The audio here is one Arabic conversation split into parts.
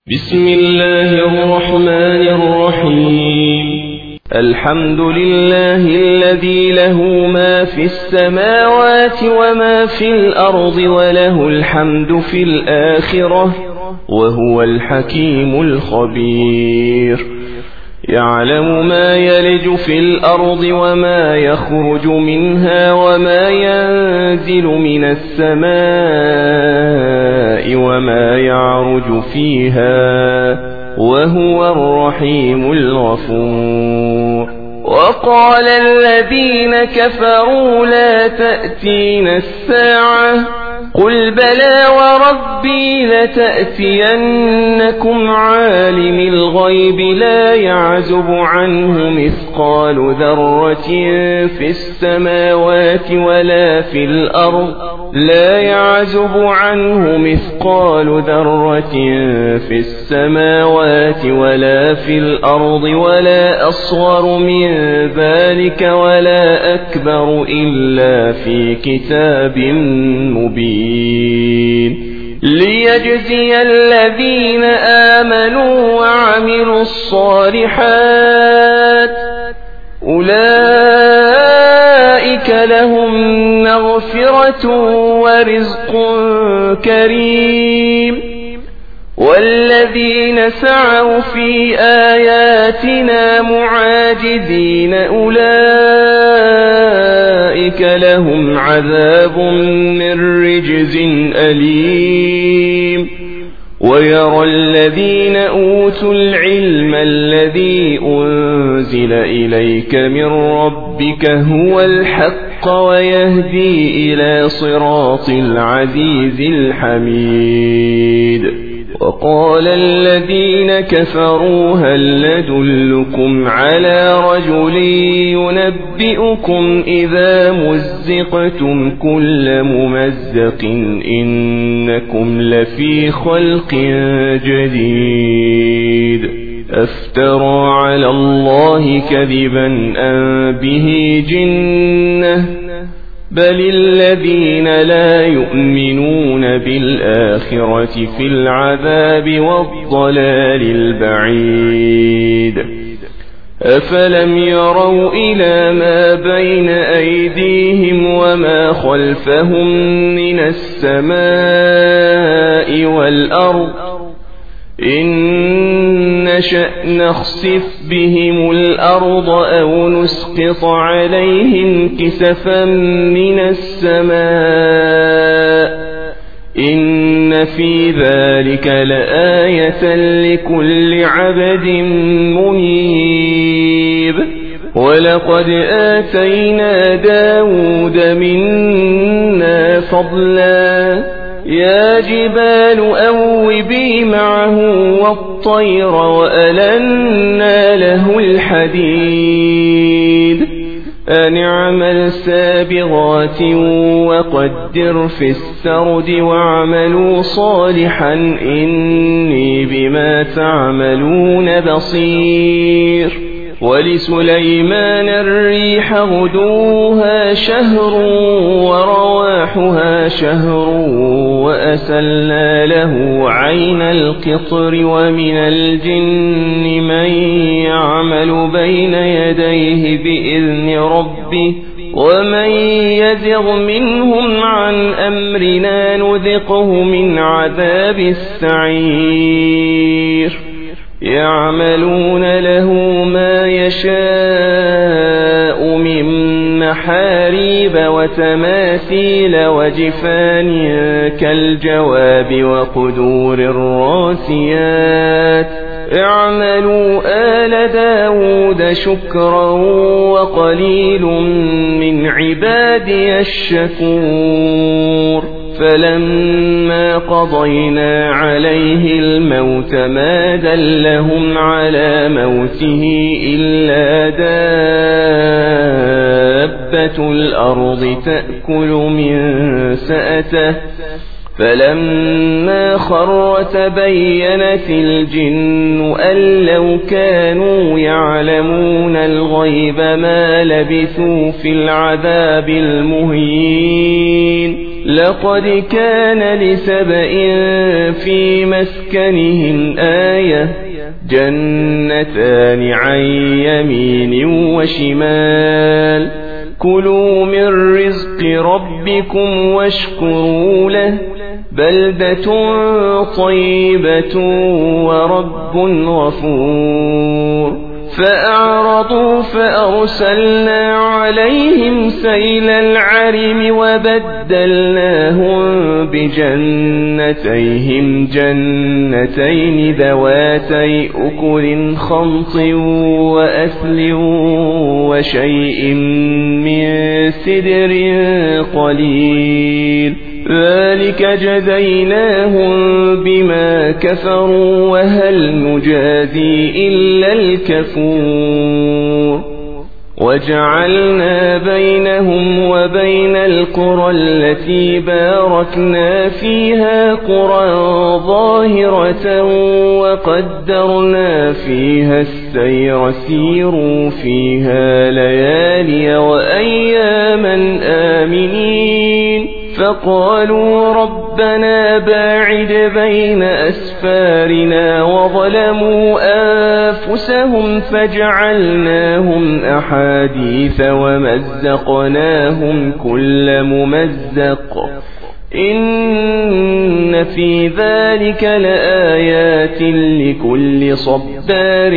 بسم الله الرحمن الرحيم. الحمد لله الذي له ما في السماوات وما في الأرض وله الحمد في الآخرة وهو الحكيم الخبير. يعلم ما يلج في الأرض وما يخرج منها وما ينزل من السماء وما يعرج فيها وهو الرحيم الغفور. وقال الذين كفروا لا تأتينا الساعة قل بلى وربي لتأتينكم عالم الغيب لا يعزب عنه مثقال ذرة في السماوات ولا في الأرض لا يعزب عنه مثقال ذرة في السماوات ولا في الأرض ولا أصغر من ذلك ولا أكبر إلا في كتاب مبين ليجزي الذين آمنوا وعملوا الصالحات أولئك لهم مغفرة ورزق كريم. والذين سعوا في آياتنا معاجزين أولئك لهم عذاب من رجز أليم. ويرى الذين أوتوا العلم الذي أنزل إليك من ربك هو الحق ويهدي إلى صراط العزيز الحميد. وقال الذين كفروا هل ندلكم على رجل ينبئكم إذا مزقتم كل ممزق إنكم لفي خلق جديد أفترى على الله كذبا أم به جنة بل الذين لا يؤمنون بالآخرة في العذاب والضلال البعيد. أفلم يروا إلى ما بين أيديهم وما خلفهم من السماء والأرض إن نشأ نخسف بهم الأرض أو نسقط عليهم كسفا من السماء إن في ذلك لآية لكل عبد منيب. ولقد آتينا داود منا فضلا يا جبال أوبي معه والطير وألنا له الحديد أن اعمل سابغات وقدر في السرد واعملوا صالحا إني بما تعملون بصير. ولسليمان الريح غدوها شهر ورواحها شهر وأسلنا له عين القطر ومن الجن من يعمل بين يديه بإذن ربه ومن يزغ منهم عن أمرنا نذقه من عذاب السعير. يعملون له ما يشاء من محاريب وتماثيل وجفان كالجواب وقدور الراسيات اعملوا آل داود شكرا وقليل من عبادي الشكور. فلما قضينا عليه الموت ما دلهم على موته إلا دابة الأرض تأكل من سأته فلما خر تبينت الجن أن لو كانوا يعلمون الغيب ما لبثوا في العذاب المهين. لقد كان لسبإ في مسكنهم آية جنتان عن يمين وشمال كلوا من رزق ربكم واشكروا له بلدة طيبة ورب غفور فأعرضوا فأرسلنا عليهم سيل العرم وبدلناهم بجنتيهم جنتين ذواتي أكل خمط وأثل وشيء من سدر قليل ذلك جزيناهم بما كفروا وهل نجازي إلا الكفور وجعلنا بينهم وبين القرى التي باركنا فيها قرى ظاهرة وقدرنا فيها السير سيروا فيها ليالي وأياما آمنين فقالوا ربنا باعد بين أسفارنا وظلموا أنفسهم فجعلناهم أحاديث ومزقناهم كل ممزق إن في ذلك لآيات لكل صبار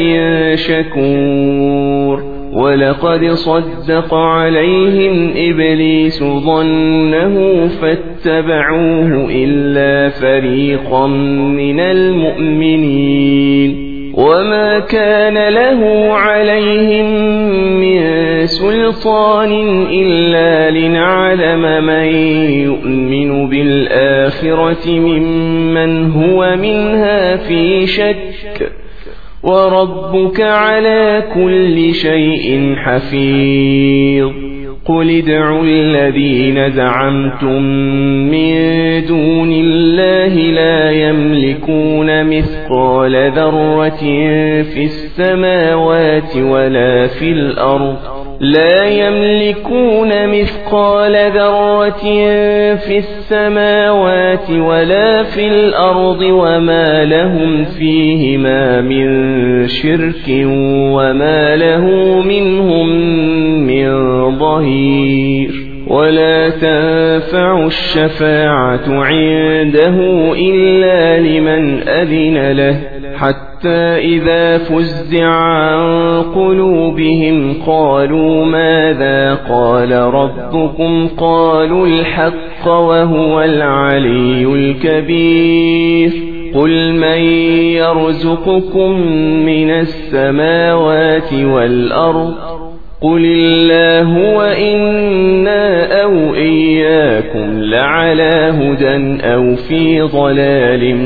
شكور ولقد صدق عليهم إبليس ظنه فاتبعوه إلا فريقا من المؤمنين وما كان له عليهم من سلطان إلا لنعلم من يؤمن بالآخرة ممن هو منها في شك وربك على كل شيء حفيظ قل ادعوا الذين زعمتم من دون الله لا يملكون مثقال ذرة في السماوات ولا في الأرض لا يملكون مثقال ذرة في السماوات ولا في الأرض وما لهم فيهما من شرك وما له منهم من ظهير ولا تنفع الشفاعة عنده إلا لمن أذن له حتى إذا فزع عن قلوبهم قالوا ماذا قال ربكم قالوا الحق وهو العلي الكبير قل من يرزقكم من السماوات والأرض قل الله وإنا أو إياكم لعلى هدى أو في ضلال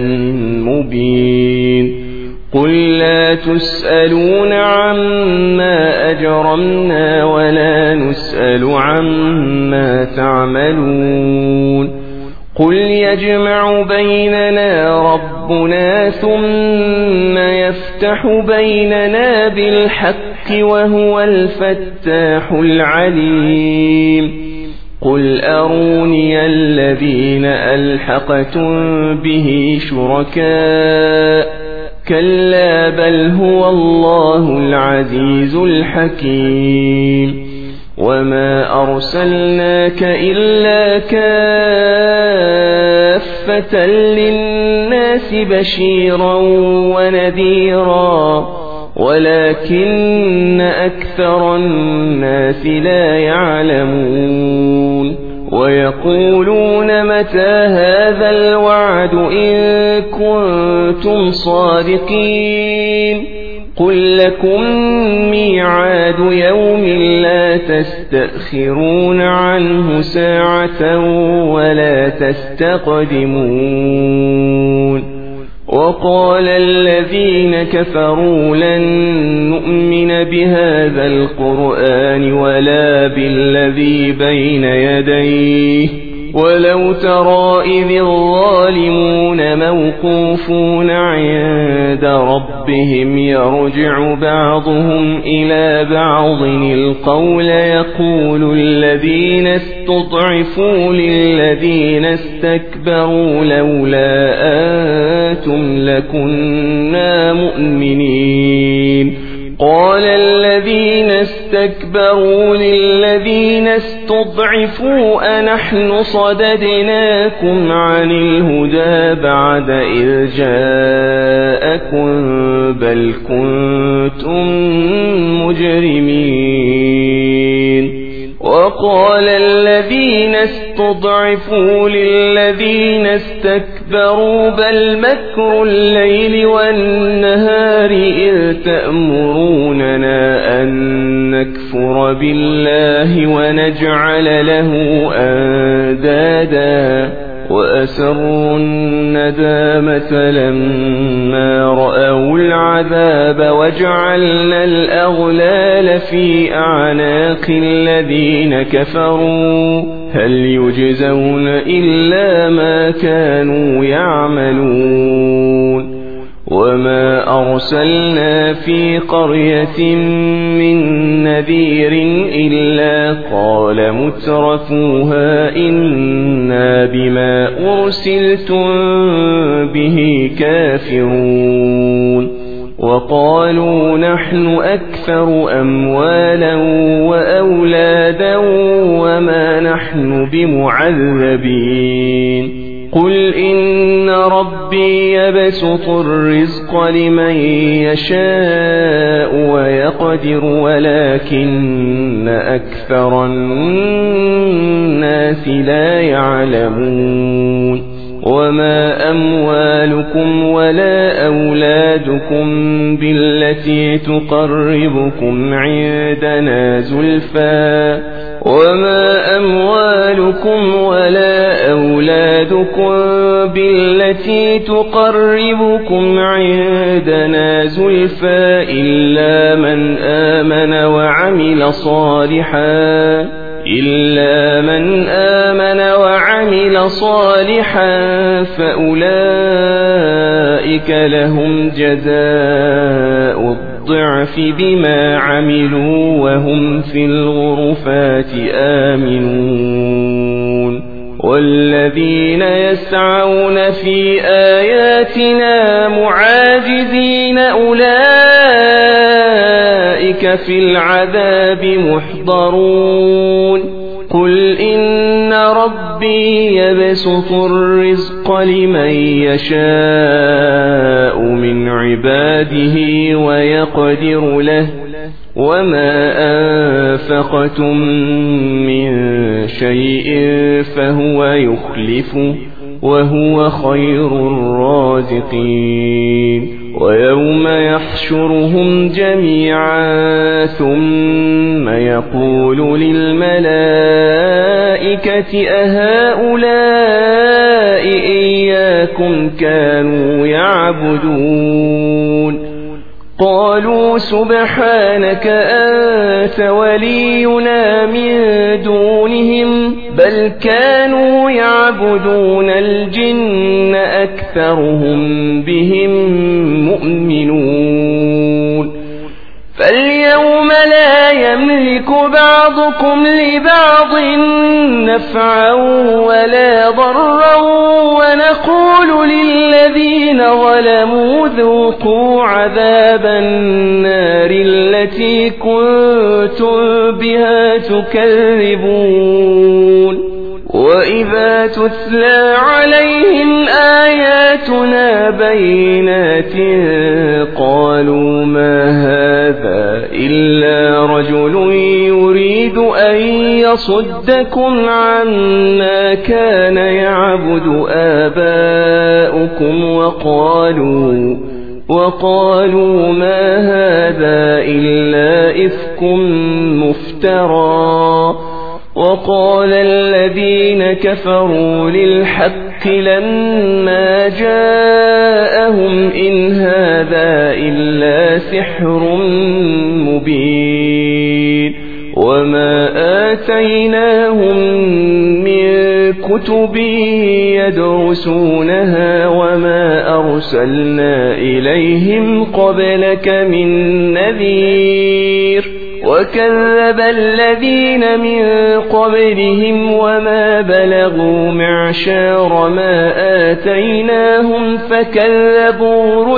مبين قل لا تسألون عما أجرمنا ولا نسأل عما تعملون قل يجمع بيننا ربنا ثم يفتح بيننا بالحق وهو الفتاح العليم قل أروني الذين ألحقتم به شركاء كلا بل هو الله العزيز الحكيم وما أرسلناك إلا كافة للناس بشيرا ونذيرا ولكن أكثر الناس لا يعلمون ويقولون متى هذا الوعد إن كنتم صادقين قل لكم ميعاد يوم لا تستأخرون عنه ساعة ولا تستقدمون وقال الذين كفروا لن نؤمن بهذا القرآن ولا بالذي بين يديه ولو ترى إذ الظالمون موقوفون عند عند ربهم يرجع بعضهم إلى بعض القول يقول الذين استضعفوا للذين استكبروا لولا أنتم لكنا مؤمنين قال الذين استكبروا للذين استضعفوا أنحن صددناكم عن الهدى بعد إذ جاءكم بل كنتم مجرمين وقال الذين استضعفوا للذين استكبروا بل مكر الليل والنهار إذ تأمروننا أن نكفر بالله ونجعل له أندادا وأسروا الندامة لما رأوا العذاب وجعلنا الأغلال في أعناق الذين كفروا هل يجزون إلا ما كانوا يعملون وما أرسلنا في قرية من نذير إلا قال مترفوها إنا بما أرسلتم به كافرون وقالوا نحن أكثر أموالا وأولادا وما نحن بمعذبين قل إن ربي يبسط الرزق لمن يشاء ويقدر ولكن أكثر الناس لا يعلمون وما أموالكم ولا أولادكم بالتي تقربكم عندنا زلفى وما أموالكم ولا أولادكم بالتي تقربكم عندنا زلفى إلا من آمن وعمل صالحا فأولئك لهم جزاء الضعف بما عملوا وهم في الغرفات آمنون والذين يسعون في آياتنا معاجزين أولئك في العذاب محضرون قل إن ربي يبسط الرزق لمن يشاء من عباده ويقدر له وما أنفقتم من شيء فهو يخلفه وهو خير الرازقين ويوم يحشرهم جميعا ثم يقول للملائكة أهؤلاء إياكم كانوا يعبدون قالوا سبحانك أنت ولينا من دونهم بل كانوا يعبدون الجن أكثرهم بهم مؤمنون فاليوم لا يملك بعضكم لبعض نفعا ولا ضرا ونقول للذين ظلموا ذوقوا عذاب النار التي كنتم بها تكذبون وإذا تتلى عليهم آياتنا بينات قالوا ما هذا إلا رجل يريد أن يصدكم عما كان يعبد آباؤكم وقالوا ما هذا إلا إفك مفترى وقال الذين كفروا للحق لما جاءهم إن هذا إلا سحر مبين وما آتيناهم من كتب يدرسونها وما أرسلنا إليهم قبلك من نذير وكذب الذين من قبلهم وما بلغوا معشار ما آتيناهم فكذبوا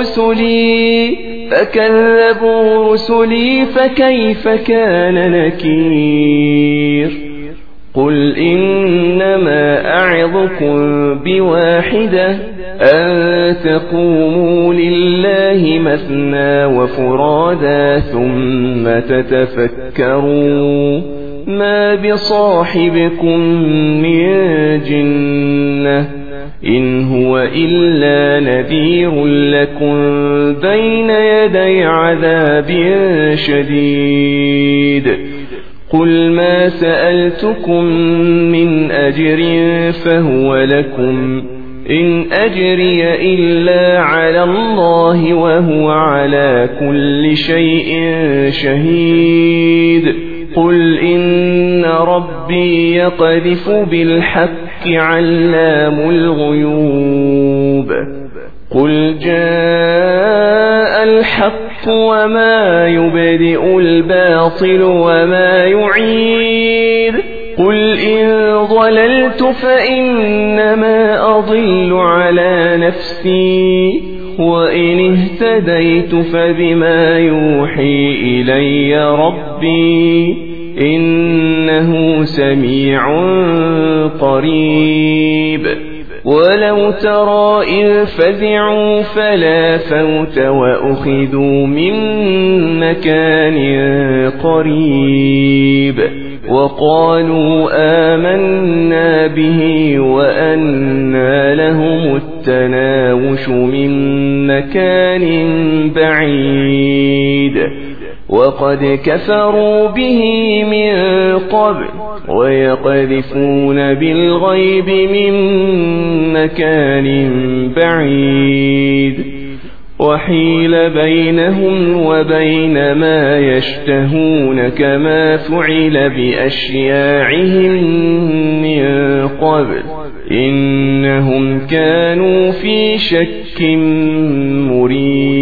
رسلي فكيف كان نكير قل إنما أعظكم بواحدة أن تقوموا لله مثنى وفرادا ثم تتفكروا ما بصاحبكم من جنة إن هو إلا نذير لكم بين يدي عذاب شديد قل ما سألتكم من أجر فهو لكم إن أجري إلا على الله وهو على كل شيء شهيد قل إن ربي يقذف بالحق علام الغيوب قل جاء الحق وما يبدئ الباطل وما يعيد قل إن ضللت فإنما أضل على نفسي وإن اهتديت فبما يوحي إلي ربي إنه سميع قريب ولو ترى إذ فزعوا فلا فوت وأخذوا من مكان قريب وقالوا آمنا به وأنى لهم التناوش من مكان بعيد وقد كفروا به من قبل ويقذفون بالغيب من مكان بعيد وحيل بينهم وبين ما يشتهون كما فعل بأشياعهم من قبل إنهم كانوا في شك مريب